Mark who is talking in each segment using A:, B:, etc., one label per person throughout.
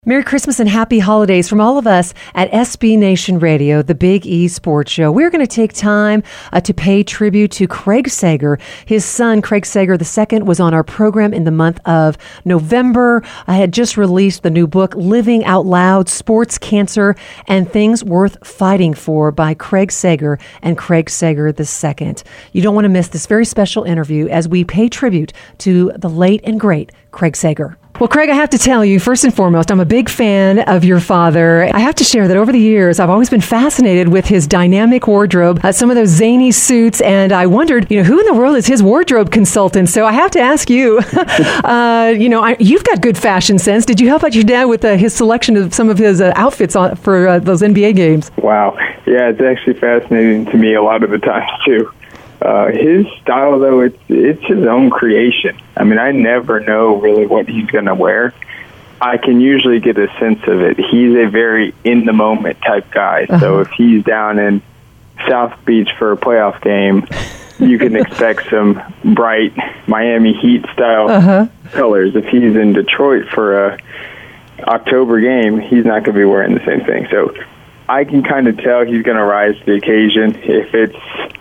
A: Merry Christmas and Happy Holidays from all of us at SB Nation Radio, the Big E Sports Show. We're going to take time to pay tribute to Craig Sager. His son, Craig Sager II, was on our program in the month of November. I had just released the new book, Living Out Loud, Sports, Cancer, and Things Worth Fighting For by Craig Sager and Craig Sager II. You don't want to miss this very special interview as we pay tribute to the late and great Craig Sager. Well, Craig, I have to tell you, first and foremost, I'm a big fan of your father. I have to share that over the years, I've always been fascinated with his dynamic wardrobe, some of those zany suits, and I wondered, who in the world is his wardrobe consultant? So I have to ask you, you've got good fashion sense. Did you help out your dad with his selection of some of his outfits for those NBA games?
B: Wow. Yeah, it's actually fascinating to me a lot of the times, too. His style, though, it's his own creation. I mean, I never know really what he's going to wear. I can usually get a sense of it. He's a very in-the-moment type guy. Uh-huh. So if he's down in South Beach for a playoff game, you can expect some bright Miami Heat-style colors. If he's in Detroit for a October game, he's not going to be wearing the same thing. So I can kind of tell he's going to rise to the occasion. If it's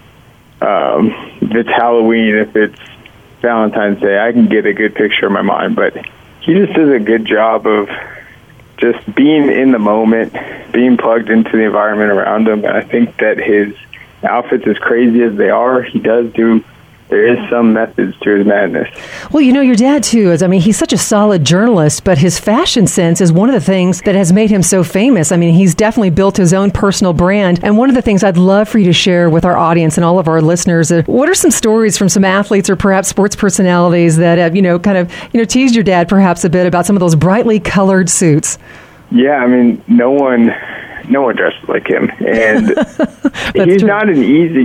B: Halloween, if it's Valentine's Day, I can get a good picture in my mind. But he just does a good job of just being in the moment, being plugged into the environment around him. And I think that his outfits, as crazy as they are, there is some methods to his madness.
A: Well, your dad, too, he's such a solid journalist, but his fashion sense is one of the things that has made him so famous. I mean, he's definitely built his own personal brand. And one of the things I'd love for you to share with our audience and all of our listeners, what are some stories from some athletes or perhaps sports personalities that have, teased your dad perhaps a bit about some of those brightly colored suits?
B: Yeah, I mean, no one dresses like him, and he's not an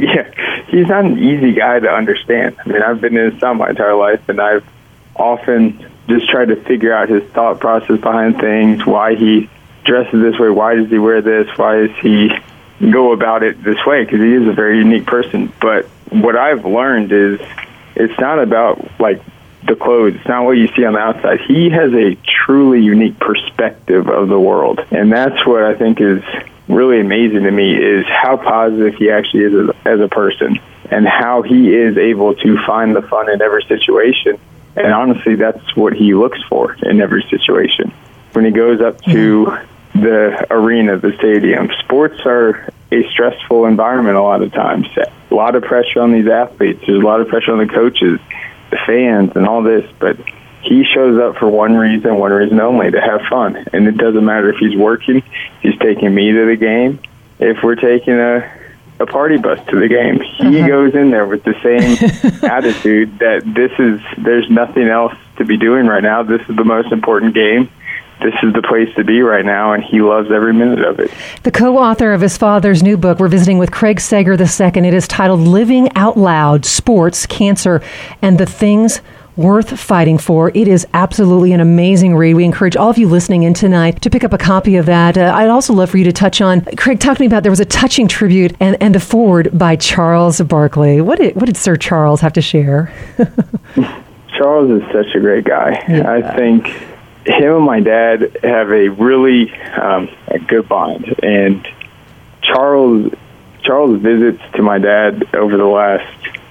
B: easy guy to understand. I mean, I've been in his son my entire life, and I've often just tried to figure out his thought process behind things, why he dresses this way, why does he wear this, why does he go about it this way, because he is a very unique person. But what I've learned is it's not about, the clothes. It's not what you see on the outside. He has a truly unique perspective of the world. And that's what I think is really amazing to me, is how positive he actually is as a person and how he is able to find the fun in every situation. And honestly, that's what he looks for in every situation. When he goes up to the arena, the stadium, sports are a stressful environment a lot of times. A lot of pressure on these athletes. There's a lot of pressure on the coaches, the fans, and all this, but he shows up for one reason only, to have fun. And it doesn't matter if he's working, he's taking me to the game, if we're taking a party bus to the game. He goes in there with the same attitude that there's nothing else to be doing right now. This is the most important game. This is the place to be right now, and he loves every minute of it.
A: The co-author of his father's new book, we're visiting with Craig Sager II. It is titled Living Out Loud, Sports, Cancer, and the Things Worth Fighting For. It is absolutely an amazing read. We encourage all of you listening in tonight to pick up a copy of that. I'd also love for you to touch on, Craig, talk to me about, there was a touching tribute and a foreword by Charles Barkley. What did Sir Charles have to share?
B: Charles is such a great guy. Yeah. I think him and my dad have a really a good bond. And Charles' visits to my dad over the last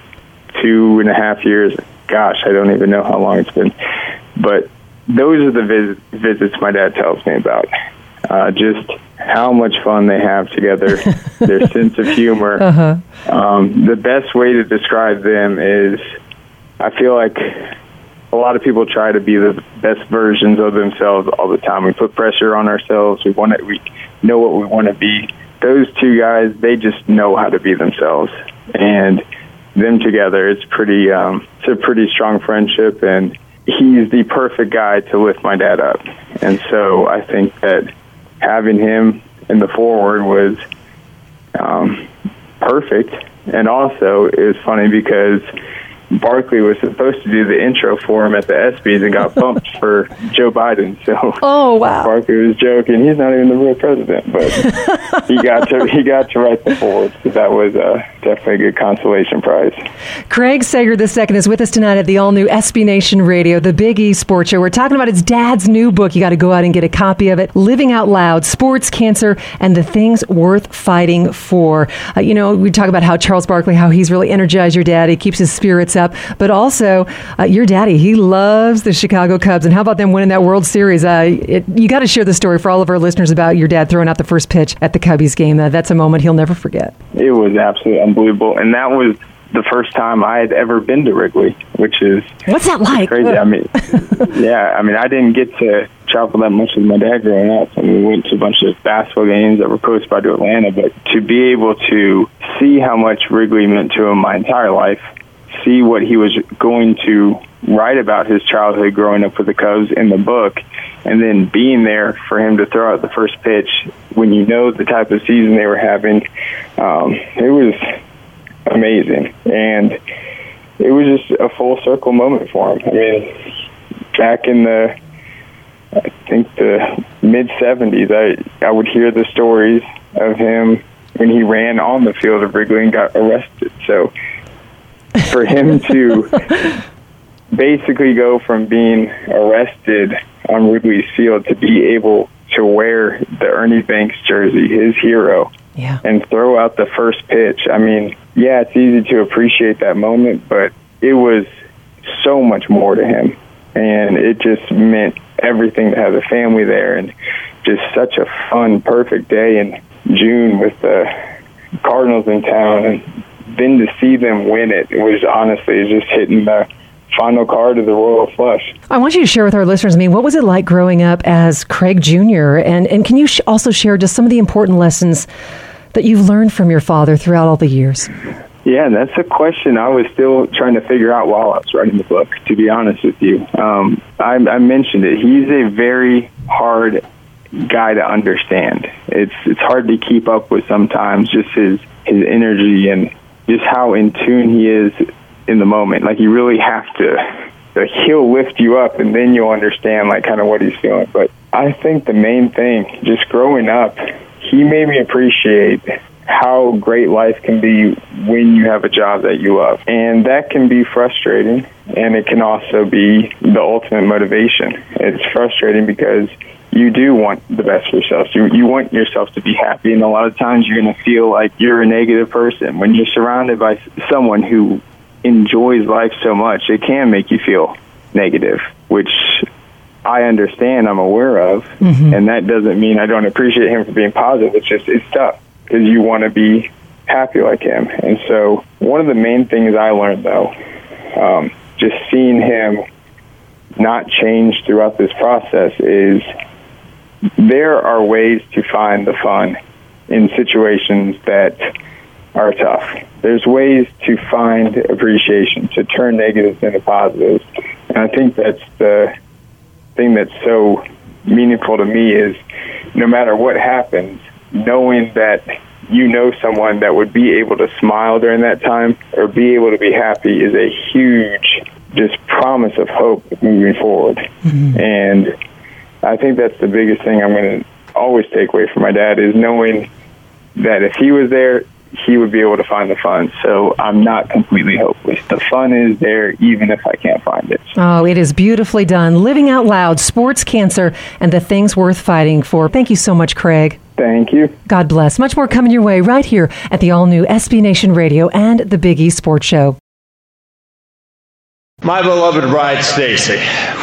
B: 2.5 years, gosh, I don't even know how long it's been, but those are the visits my dad tells me about. Just how much fun they have together, their sense of humor. The best way to describe them is, I feel like a lot of people try to be the best versions of themselves all the time. We put pressure on ourselves. We know what we want to be. Those two guys, they just know how to be themselves. And them together, it's a pretty strong friendship, and he's the perfect guy to lift my dad up. And so I think that having him in the forward was perfect. And also, it was funny because Barkley was supposed to do the intro for him at the ESPYs and got bumped for Joe Biden. So Barkley was joking. He's not even the real president, but he got to write the forward. So that was definitely a good consolation prize.
A: Craig Sager II is with us tonight at the all-new SB Nation Radio, the Big E Sports Show. We're talking about his dad's new book. You got to go out and get a copy of it. Living Out Loud, Sports, Cancer, and the Things Worth Fighting For. We talk about how Charles Barkley, how he's really energized your dad. He keeps his spirits up. But also, your daddy, he loves the Chicago Cubs. And how about them winning that World Series? You got to share the story for all of our listeners about your dad throwing out the first pitch at the Cubbies game. That's a moment he'll never forget.
B: It was absolutely unbelievable. And that was the first time I had ever been to Wrigley, which is...
A: What's that like?
B: Crazy. I didn't get to travel that much with my dad growing up. We went to a bunch of basketball games that were close by to Atlanta, but to be able to see how much Wrigley meant to him my entire life, see what he was going to write about his childhood growing up with the Cubs in the book, and then being there for him to throw out the first pitch when you know the type of season they were having, it was amazing. And it was just a full circle moment for him. Back in the mid-'70s, I would hear the stories of him when he ran on the field of Wrigley and got arrested. So for him to basically go from being arrested on Wrigley's Field to be able to wear the Ernie Banks jersey, his hero, and throw out the first pitch. It's easy to appreciate that moment, but it was so much more to him. And it just meant everything to have the family there, and just such a fun, perfect day in June with the Cardinals in town. And then to see them win it was honestly just hitting the final card of the royal flush.
A: I want you to share with our listeners, what was it like growing up as Craig Jr.? And can you also share just some of the important lessons that you've learned from your father throughout all the years?
B: Yeah, that's a question I was still trying to figure out while I was writing the book, to be honest with you. I mentioned it. He's a very hard guy to understand. It's hard to keep up with sometimes, just his energy and just how in tune he is in the moment. You really have to, he'll lift you up and then you'll understand kind of what he's feeling. But I think the main thing, just growing up, he made me appreciate how great life can be when you have a job that you love. And that can be frustrating, and it can also be the ultimate motivation. It's frustrating because you do want the best for yourself. You want yourself to be happy, and a lot of times you're going to feel like you're a negative person. When you're surrounded by someone who enjoys life so much, it can make you feel negative, which I understand, I'm aware of, and that doesn't mean I don't appreciate him for being positive. It's tough, because you want to be happy like him. And so one of the main things I learned, though, just seeing him not change throughout this process, is there are ways to find the fun in situations that are tough. There's ways to find appreciation, to turn negatives into positives. And I think that's the thing that's so meaningful to me, is no matter what happens, knowing that you know someone that would be able to smile during that time or be able to be happy is a huge just promise of hope moving forward. And I think that's the biggest thing I'm going to always take away from my dad, is knowing that if he was there, he would be able to find the fun. So I'm not completely hopeless. The fun is there even if I can't find it.
A: Oh, it is beautifully done. Living Out Loud, Sports, Cancer, and the Things Worth Fighting For. Thank you so much, Craig.
B: Thank you.
A: God bless. Much more coming your way right here at the all-new SB Nation Radio and the Big E Sports Show.
C: My beloved bride, Stacy.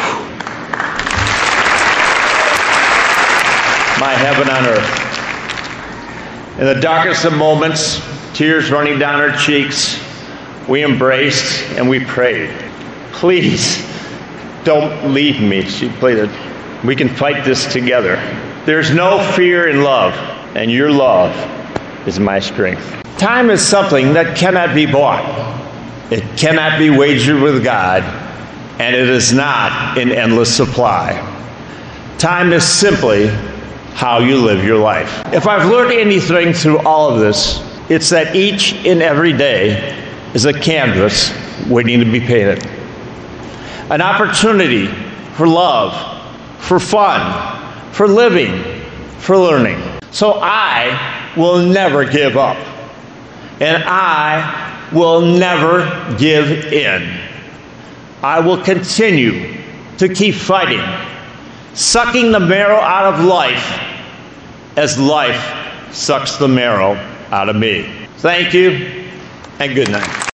C: My heaven on earth. In the darkest of moments, tears running down her cheeks, we embraced and we prayed. Please, don't leave me, she pleaded. We can fight this together. There's no fear in love, and your love is my strength. Time is something that cannot be bought. It cannot be wagered with God, and it is not in endless supply. Time is simply how you live your life. If I've learned anything through all of this, it's that each and every day is a canvas waiting to be painted. An opportunity for love, for fun, for living, for learning. So I will never give up, and I will never give in. I will continue to keep fighting, sucking the marrow out of life as life sucks the marrow out of me. Thank you, and good night.